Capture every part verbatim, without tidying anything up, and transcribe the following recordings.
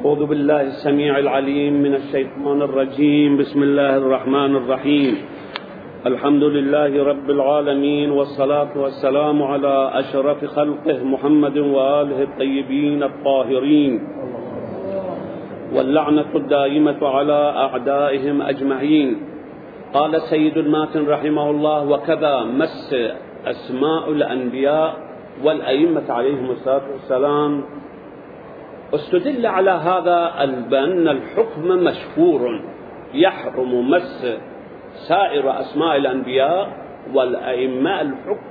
أعوذ بالله السميع العليم من الشيطان الرجيم. بسم الله الرحمن الرحيم. الحمد لله رب العالمين، والصلاة والسلام على أشرف خلقه محمد وآله الطيبين الطاهرين، واللعنة الدائمة على أعدائهم أجمعين. قال سيد الماتن رحمه الله: وكذا مس أسماء الأنبياء والأئمة عليهم الصلاة والسلام. استدل على هذا بأن الحكم مشهور، يحرم مس سائر أسماء الأنبياء والأئمة. الحكم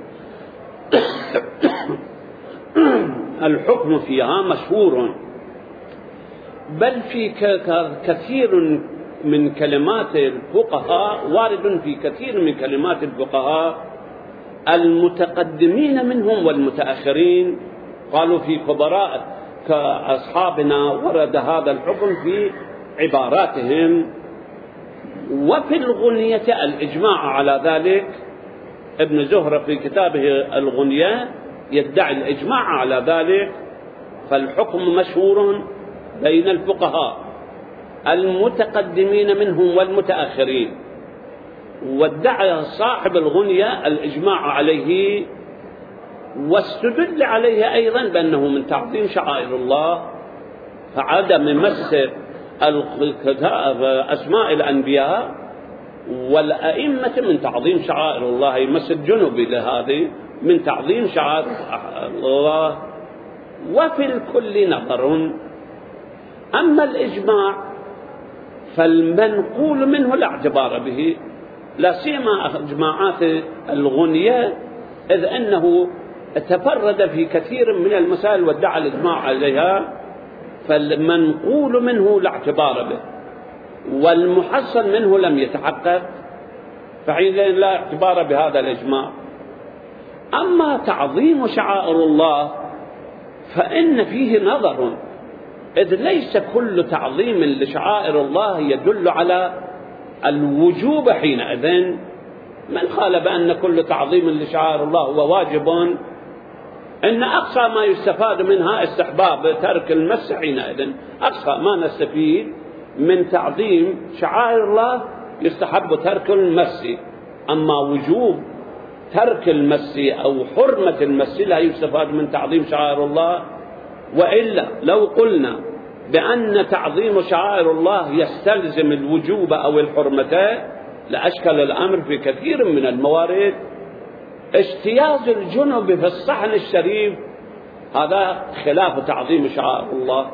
الحكم فيها مشهور، بل في كثير من كلمات الفقهاء، وارد في كثير من كلمات الفقهاء المتقدمين منهم والمتأخرين، قالوا في كبراء كأصحابنا ورد هذا الحكم في عباراتهم. وفي الغنية الإجماع على ذلك. ابن زهرة في كتابه الغنية يدعي الإجماع على ذلك، فالحكم مشهور بين الفقهاء المتقدمين منهم والمتأخرين. وادعى صاحب الغنية الإجماع عليه، واستدل عليه أيضا بأنه من تعظيم شعائر الله، فعدم مس أسماء الأنبياء والأئمة من تعظيم شعائر الله. مس الجنب لهذه من تعظيم شعائر الله. وفي الكل نظر. أما الإجماع فالمنقول منه لا اعتبار به، لا سيما إجماعات الغنية، إذ أنه تفرد في كثير من المسائل وادعى الإجماع عليها، فالمنقول منه لا اعتبار به، والمحصل منه لم يتحقق، فحينئذ لا اعتبار بهذا الإجماع. أما تعظيم شعائر الله فإن فيه نظر، إذ ليس كل تعظيم لشعائر الله يدل على الوجوب. حينئذ من قال بأن كل تعظيم لشعائر الله هو واجب، إن أقصى ما يستفاد منها استحباب ترك المس. حينئذ أقصى ما نستفيد من تعظيم شعائر الله يستحب ترك المس. أما وجوب ترك المس أو حرمة المس لا يستفاد من تعظيم شعائر الله. وإلا لو قلنا بأن تعظيم شعائر الله يستلزم الوجوب أو الحرمة لأشكل الأمر في كثير من الموارد. اجتياز الجنب في الصحن الشريف هذا خلاف تعظيم شعائر الله.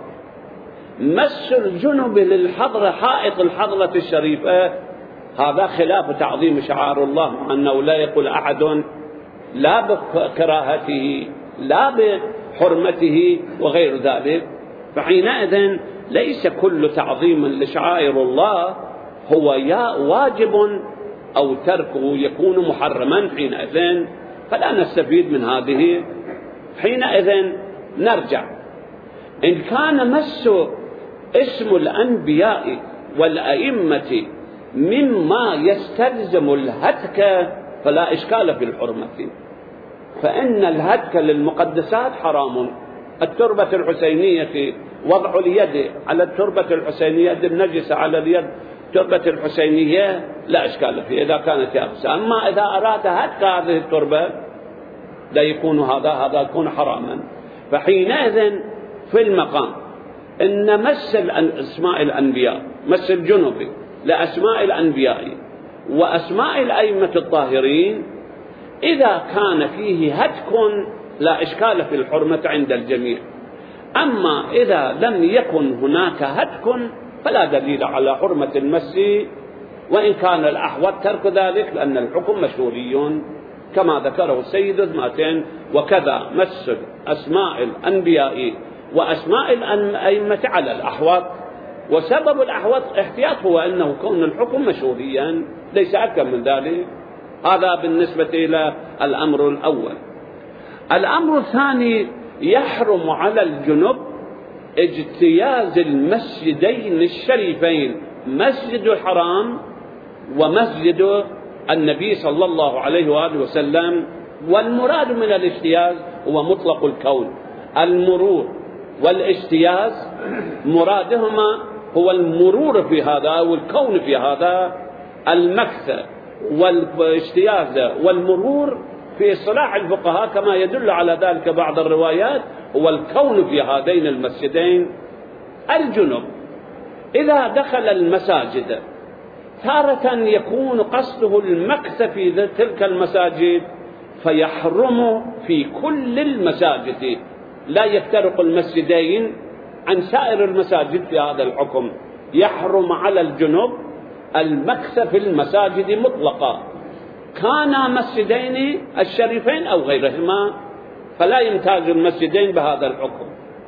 مس الجنب للحضرة، حائط الحضرة الشريفة، هذا خلاف تعظيم شعائر الله، مع أنه لا يقول أحد لا بكراهته لا بحرمته وغير ذلك. فحينئذ ليس كل تعظيم لشعائر الله هو يا واجب أو تركه يكون محرما. حينئذ فلا نستفيد من هذه. حينئذ نرجع، إن كان مس اسم الأنبياء والأئمة مما يستلزم الهتك فلا إشكال في الحرمة، فإن الهتك للمقدسات حرام. التربة الحسينية، وضع اليد على التربة الحسينية، يد النجسة على اليد تربة الحسينية لا إشكال فيه إذا كانت يابسة. أما إذا أراد هتك هذه التربة لا يكون هذا هذا يكون حراما. فحينئذ في المقام إن مس أسماء الأنبياء، مس الجنب لأسماء الأنبياء وأسماء الأئمة الطاهرين، إذا كان فيه هتك لا إشكال في الحرمة عند الجميع. أما إذا لم يكن هناك هتك فلا دليل على حرمة المس، وإن كان الأحوط ترك ذلك لأن الحكم مشهوري كما ذكره السيد الماتن. وكذا مس أسماء الأنبياء وأسماء الأئمة على الأحوط، وسبب الأحوط احتياط هو أنه كون الحكم مشهوريا ليس أكثر من ذلك. هذا بالنسبة إلى الأمر الأول. الأمر الثاني: يحرم على الجنب اجتياز المسجدين الشريفين، مسجد الحرام ومسجد النبي صلى الله عليه وآله وسلم. والمراد من الاجتياز هو مطلق الكون، المرور والاجتياز مرادهما هو المرور في هذا أو الكون في هذا. المكث والاجتياز والمرور في اصطلاح الفقهاء كما يدل على ذلك بعض الروايات هو الكون في هذين المسجدين. الجنب إذا دخل المساجد تارة يكون قصده المكث في تلك المساجد فيحرم في كل المساجد، لا يفترق المسجدين عن سائر المساجد في هذا الحكم. يحرم على الجنب المكث في المساجد مطلقا، كانا مسجدين الشريفين أو غيرهما فلا يمتاز المسجدين بهذا الحكم.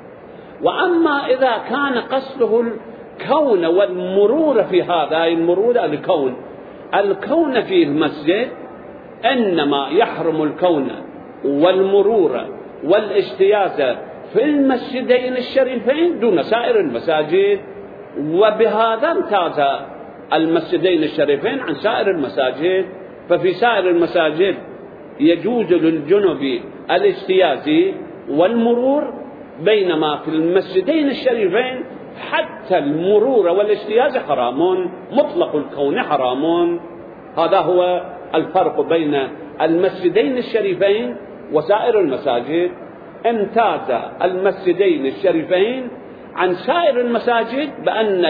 وأما إذا كان قصده الكون والمرور في هذا، المرور الكون الكون في المسجد، إنما يحرم الكون والمرور والاجتياز في المسجدين الشريفين دون سائر المساجد. وبهذا امتاز المسجدين الشريفين عن سائر المساجد. ففي سائر المساجد يجوز للجنب الاجتياز والمرور، بينما في المسجدين الشريفين حتى المرور والاجتياز حرام، مطلق الكون حرام. هذا هو الفرق بين المسجدين الشريفين وسائر المساجد. امتاز المسجدين الشريفين عن سائر المساجد بأن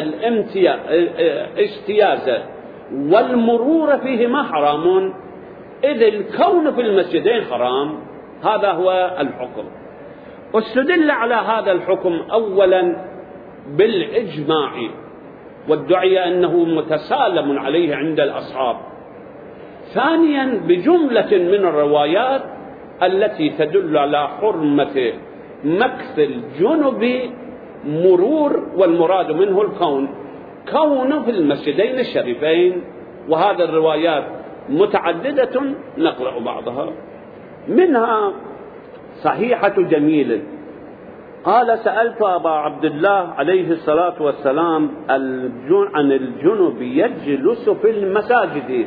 الاجتياز والمرور فيهما حرام، إذ الكون في المسجدين حرام. هذا هو الحكم. واستدل على هذا الحكم أولا بالإجماع، وادعي أنه متسالم عليه عند الأصحاب. ثانيا بجملة من الروايات التي تدل على حرمة مكث الجنب مرور، والمراد منه الكون، كونه في المسجدين الشريفين. وهذه الروايات متعددة نقرأ بعضها. منها صحيحة جميل قال: سألت أبا عبد الله عليه الصلاة والسلام عن الجنب يجلس في المساجد،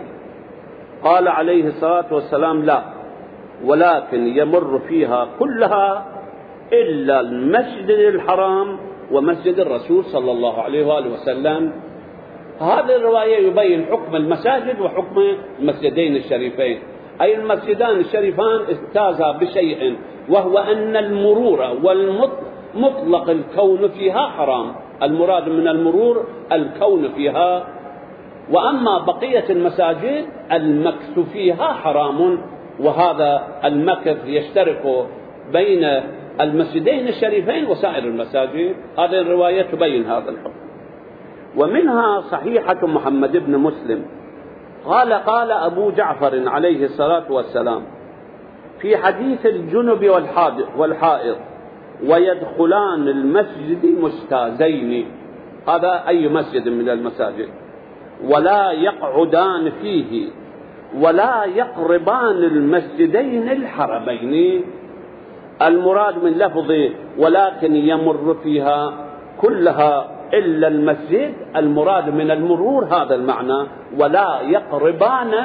قال عليه الصلاة والسلام: لا، ولكن يمر فيها كلها إلا المسجد الحرام ومسجد الرسول صلى الله عليه وآله وسلم. هذه الرواية يبين حكم المساجد وحكم المسجدين الشريفين، أي المسجدان الشريفان امتازا بشيء، وهو أن المرور والمطلق الكون فيها حرام. المراد من المرور الكون فيها. وأما بقية المساجد المكث فيها حرام، وهذا المكث يشترك بين المسجدين الشريفين وسائر المساجد. هذه الرواية تبين هذا الحكم. ومنها صحيحة محمد بن مسلم قال: قال أبو جعفر عليه الصلاة والسلام في حديث الجنب والحائض: ويدخلان المسجد مجتازين. هذا أي مسجد من المساجد. ولا يقعدان فيه ولا يقربان المسجدين الحرمين. المراد من لفظه ولكن يمر فيها كلها إلا المسجد، المراد من المرور هذا المعنى، ولا يقربان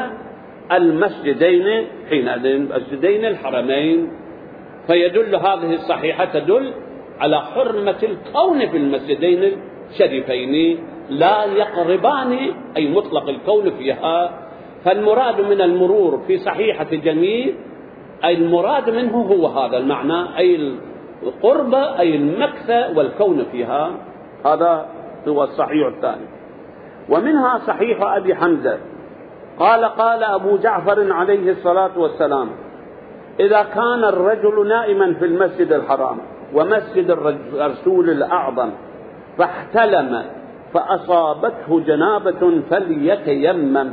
المسجدين حينئذ المسجدين الحرمين. فيدل هذه الصحيحة تدل على حرمة الكون في المسجدين الشريفين، لا يقربان أي مطلق الكون فيها. فالمراد من المرور في صحيحة جميل أي المراد منه هو هذا المعنى، أي القرب أي المكث والكون فيها. هذا هو الصحيح الثاني. ومنها صحيح أبي حمزة قال: قال أبو جعفر عليه الصلاة والسلام: إذا كان الرجل نائما في المسجد الحرام ومسجد الرسول الأعظم فاحتلم فأصابته جنابة فليتيمم،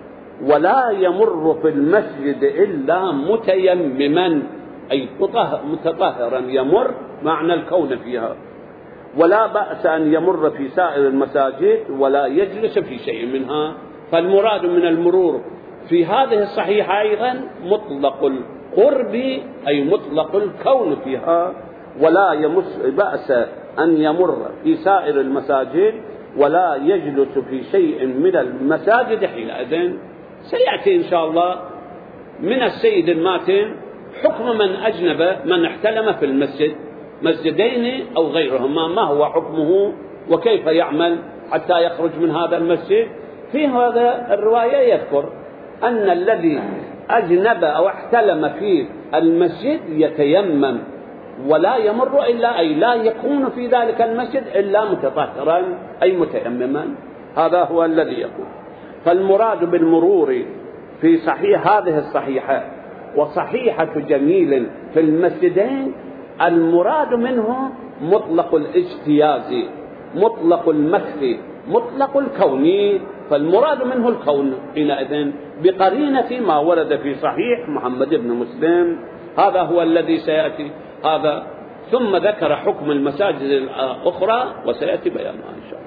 ولا يمر في المسجد إلا متيمما أي متطهرا، يمر معنى الكون فيها. ولا بأس أن يمر في سائر المساجد ولا يجلس في شيء منها. فالمراد من المرور في هذه الصحيحة أيضا مطلق القرب أي مطلق الكون فيها. ولا يمس بأس أن يمر في سائر المساجد ولا يجلس في شيء من المساجد حينئذ. سيأتي إن شاء الله من السيد الماتن حكم من أجنب من احتلم في المسجد، مسجدين أو غيرهما، ما هو حكمه وكيف يعمل حتى يخرج من هذا المسجد؟ في هذا الرواية يذكر أن الذي أجنب أو احتلم في المسجد يتيمم ولا يمر إلا أي لا يكون في ذلك المسجد إلا متطهرا أي متيمما. هذا هو الذي يقول. فالمراد بالمرور في صحيح هذه الصحيحة وصحيحة جميل في المسجدين المراد منه مطلق الاجتياز، مطلق المكث، مطلق الكوني، فالمراد منه الكون حينئذ بقرينة ما ورد في صحيح محمد بن مسلم. هذا هو الذي سيأتي هذا، ثم ذكر حكم المساجد الأخرى وسيأتي بيانها إن شاء الله.